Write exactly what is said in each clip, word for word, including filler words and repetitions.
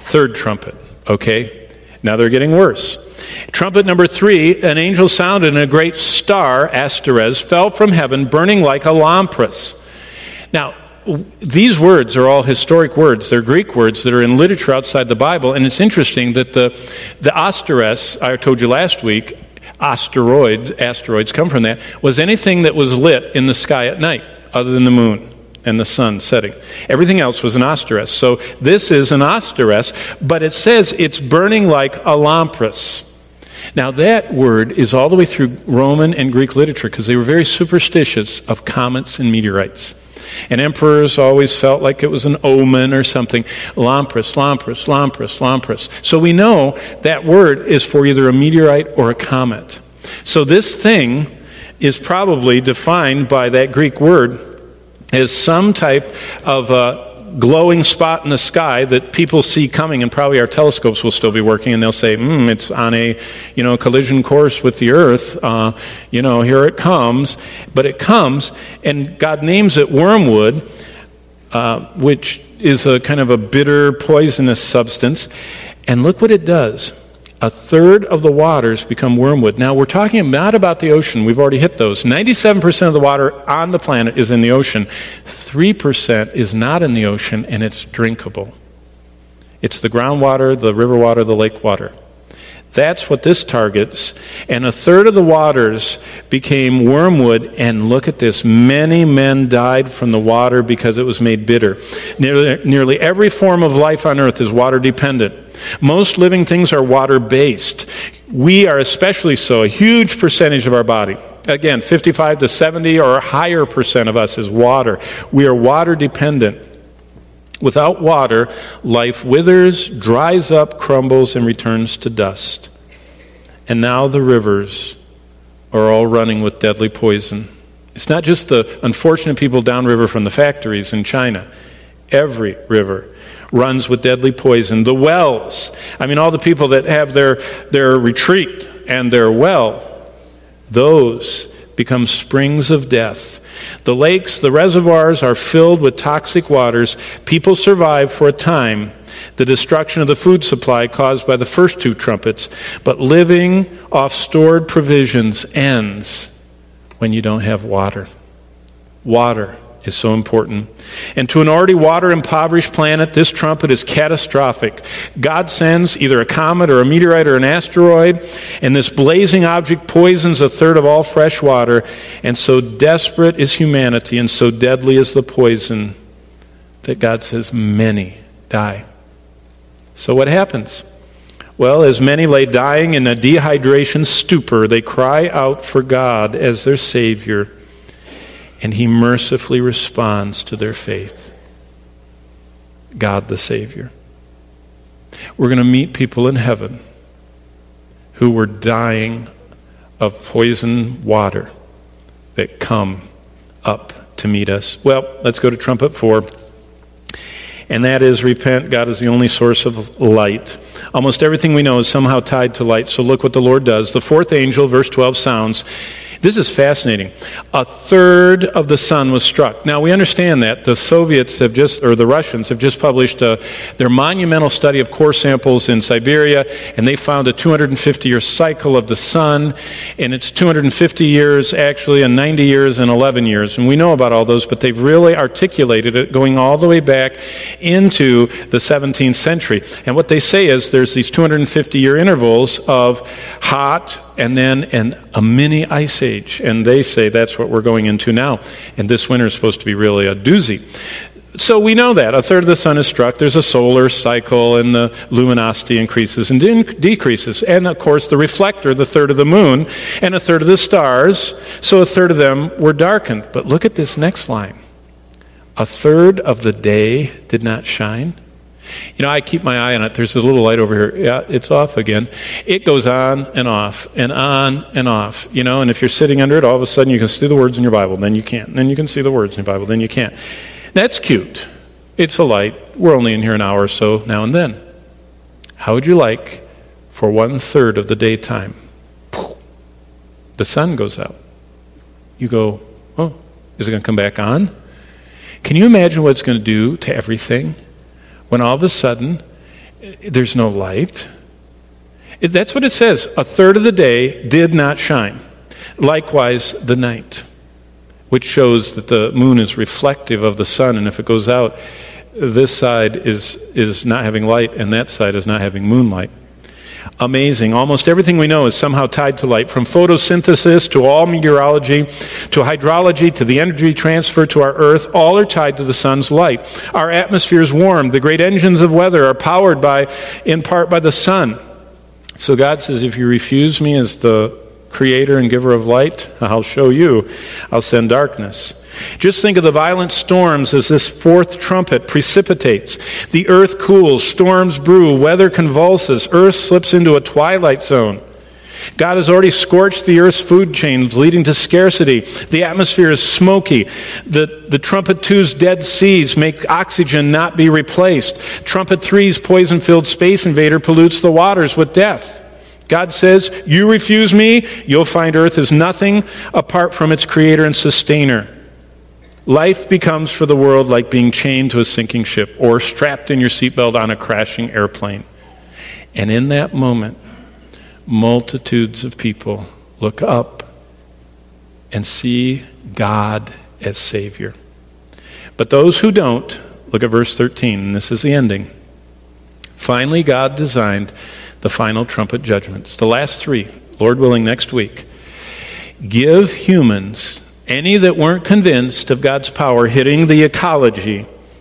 Third trumpet, okay? Now they're getting worse. Trumpet number three, an angel sounded, and a great star, Asteres, fell from heaven, burning like a lampress. Now, these words are all historic words. They're Greek words that are in literature outside the Bible, and it's interesting that the, the Asteres, I told you last week, asteroid, asteroids come from that, was anything that was lit in the sky at night, other than the moon and the sun setting. Everything else was an asteres. So this is an asteres, but it says it's burning like a lampress. Now that word is all the way through Roman and Greek literature because they were very superstitious of comets and meteorites. And emperors always felt like it was an omen or something. Lampress, lampress, lampress, lampress. So we know that word is for either a meteorite or a comet. So this thing is probably defined by that Greek word as some type of a glowing spot in the sky that people see coming, and probably our telescopes will still be working, and they'll say, hmm, it's on a, you know, collision course with the earth. Uh, you know, here it comes. But it comes, and God names it wormwood, uh, which is a kind of a bitter, poisonous substance. And look what it does. A third of the waters become wormwood. Now, we're talking not about the ocean. We've already hit those. ninety-seven percent of the water on the planet is in the ocean. three percent is not in the ocean, and it's drinkable. It's the groundwater, the river water, the lake water. That's what this targets. And a third of the waters became wormwood. And look at this. Many men died from the water because it was made bitter. Nearly, nearly every form of life on earth is water dependent. Most living things are water-based. We are especially so. A huge percentage of our body, again, fifty-five to seventy or a higher percent of us is water. We are water-dependent. Without water, life withers, dries up, crumbles, and returns to dust. And now the rivers are all running with deadly poison. It's not just the unfortunate people downriver from the factories in China. Every river runs with deadly poison. The wells, I mean, all the people that have their, their retreat and their well, those become springs of death. The lakes, the reservoirs are filled with toxic waters. People survive for a time the destruction of the food supply caused by the first two trumpets, but living off stored provisions ends when you don't have water. Water is so important. And to an already water-impoverished planet, this trumpet is catastrophic. God sends either a comet or a meteorite or an asteroid, and this blazing object poisons a third of all fresh water, and so desperate is humanity, and so deadly is the poison, that God says many die. So what happens? Well, as many lay dying in a dehydration stupor, they cry out for God as their Savior, and He mercifully responds to their faith. God the Savior. We're going to meet people in heaven who were dying of poison water that come up to meet us. Well, let's go to trumpet four. And that is, repent. God is the only source of light. Almost everything we know is somehow tied to light. So look what the Lord does. The fourth angel, verse twelve, sounds. This is fascinating. A third of the sun was struck. Now, we understand that the Soviets have just, or the Russians have just published a, their monumental study of core samples in Siberia, and they found a two hundred fifty year cycle of the sun, and it's two hundred fifty years actually, and ninety years and eleven years. And we know about all those, but they've really articulated it going all the way back into the seventeenth century. And what they say is there's these two hundred fifty year intervals of hot, and then and a mini ice age. And they say that's what we're going into now. And this winter is supposed to be really a doozy. So we know that. A third of the sun is struck. There's a solar cycle, and the luminosity increases and de- decreases. And, of course, the reflector, the third of the moon, and a third of the stars. So a third of them were darkened. But look at this next line. A third of the day did not shine. You know, I keep my eye on it. There's a little light over here. Yeah, it's off again. It goes on and off and on and off. You know, and if you're sitting under it, all of a sudden you can see the words in your Bible. Then you can't. Then you can see the words in your Bible. Then you can't. That's cute. It's a light. We're only in here an hour or so now and then. How would you like for one third of the daytime? The sun goes out. You go, oh, is it going to come back on? Can you imagine what it's going to do to everything? When all of a sudden, there's no light. That's what it says. A third of the day did not shine. Likewise, the night, which shows that the moon is reflective of the sun, and if it goes out, this side is, is not having light, and that side is not having moonlight. Amazing. Almost everything we know is somehow tied to light, from photosynthesis to all meteorology, to hydrology, to the energy transfer to our earth. All are tied to the sun's light. Our atmosphere is warm. The great engines of weather are powered by, in part by the sun. So God says, if you refuse me as the creator and giver of light, I'll show you. I'll send darkness. Just think of the violent storms as this fourth trumpet precipitates. The earth cools, storms brew, weather convulses, earth slips into a twilight zone. God has already scorched the earth's food chains, leading to scarcity. The atmosphere is smoky. The, the trumpet two's dead seas make oxygen not be replaced. Trumpet three's poison-filled space invader pollutes the waters with death. God says, you refuse me, you'll find earth is nothing apart from its creator and sustainer. Life becomes for the world like being chained to a sinking ship or strapped in your seatbelt on a crashing airplane. And in that moment, multitudes of people look up and see God as Savior. But those who don't, look at verse thirteen, and this is the ending. Finally, God designed the final trumpet judgments. The last three, Lord willing, next week. Give humans, any that weren't convinced of God's power hitting the ecology.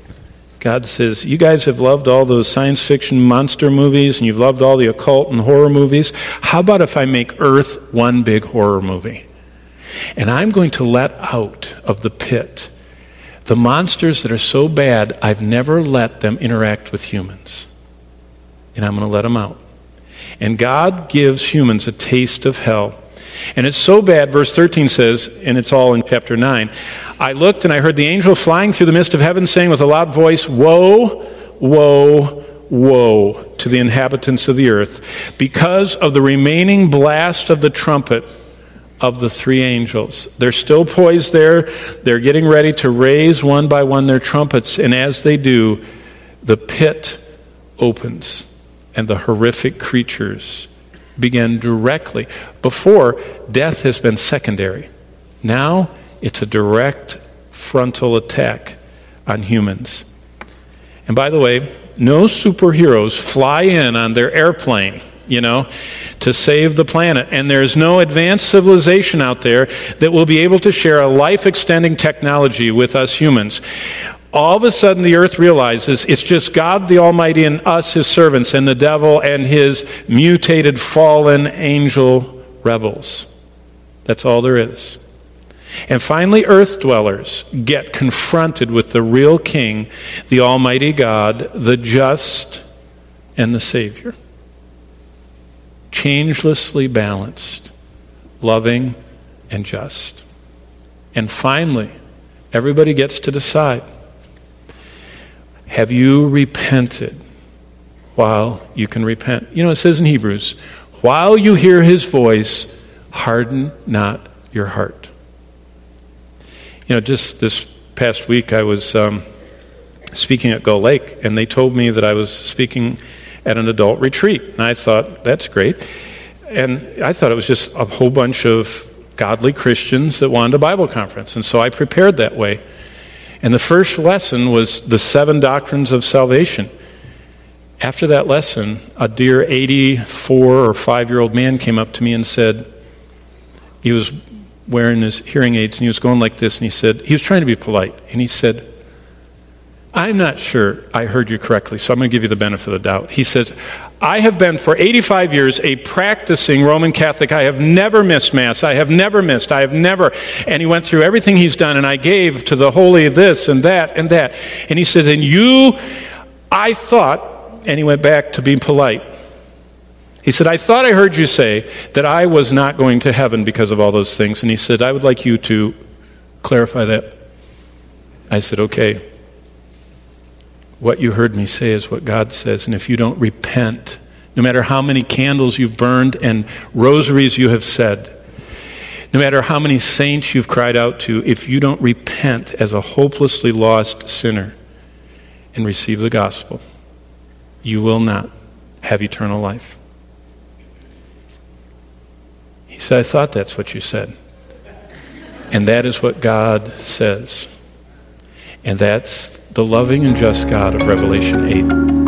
God says, you guys have loved all those science fiction monster movies, and you've loved all the occult and horror movies. How about if I make Earth one big horror movie? And I'm going to let out of the pit the monsters that are so bad, I've never let them interact with humans. And I'm going to let them out. And God gives humans a taste of hell. And it's so bad, verse thirteen says, and it's all in chapter nine, I looked and I heard the angel flying through the midst of heaven saying with a loud voice, woe, woe, woe to the inhabitants of the earth, because of the remaining blast of the trumpet of the three angels. They're still poised there. They're getting ready to raise one by one their trumpets. And as they do, the pit opens and the horrific creatures begin directly. Before, death has been secondary. Now, it's a direct frontal attack on humans. And by the way, no superheroes fly in on their airplane, you know, to save the planet. And there's no advanced civilization out there that will be able to share a life-extending technology with us humans. All of a sudden, the earth realizes it's just God the Almighty and us, his servants, and the devil and his mutated, fallen angel rebels. That's all there is. And finally, earth dwellers get confronted with the real king, the Almighty God, the just, and the Savior. Changelessly balanced, loving, and just. And finally, everybody gets to decide. Have you repented while you can repent? You know, it says in Hebrews, while you hear his voice, harden not your heart. You know, just this past week I was um, speaking at Gull Lake, and they told me that I was speaking at an adult retreat. And I thought, that's great. And I thought it was just a whole bunch of godly Christians that wanted a Bible conference. And so I prepared that way. And the first lesson was the seven doctrines of salvation. After that lesson, a dear eighty-four or five-year-old man came up to me and said, he was wearing his hearing aids and he was going like this, and he said, he was trying to be polite, and he said, I'm not sure I heard you correctly, so I'm going to give you the benefit of the doubt. He says, I have been for eighty-five years a practicing Roman Catholic. I have never missed Mass. I have never missed. I have never. And he went through everything he's done, and I gave to the holy this and that and that. And he said, and you, I thought, and he went back to being polite. He said, I thought I heard you say that I was not going to heaven because of all those things. And he said, I would like you to clarify that. I said, okay. What you heard me say is what God says. And if you don't repent, no matter how many candles you've burned and rosaries you have said, no matter how many saints you've cried out to, if you don't repent as a hopelessly lost sinner and receive the gospel, you will not have eternal life. He said, I thought that's what you said. And that is what God says. And that's the loving and just God of Revelation eight.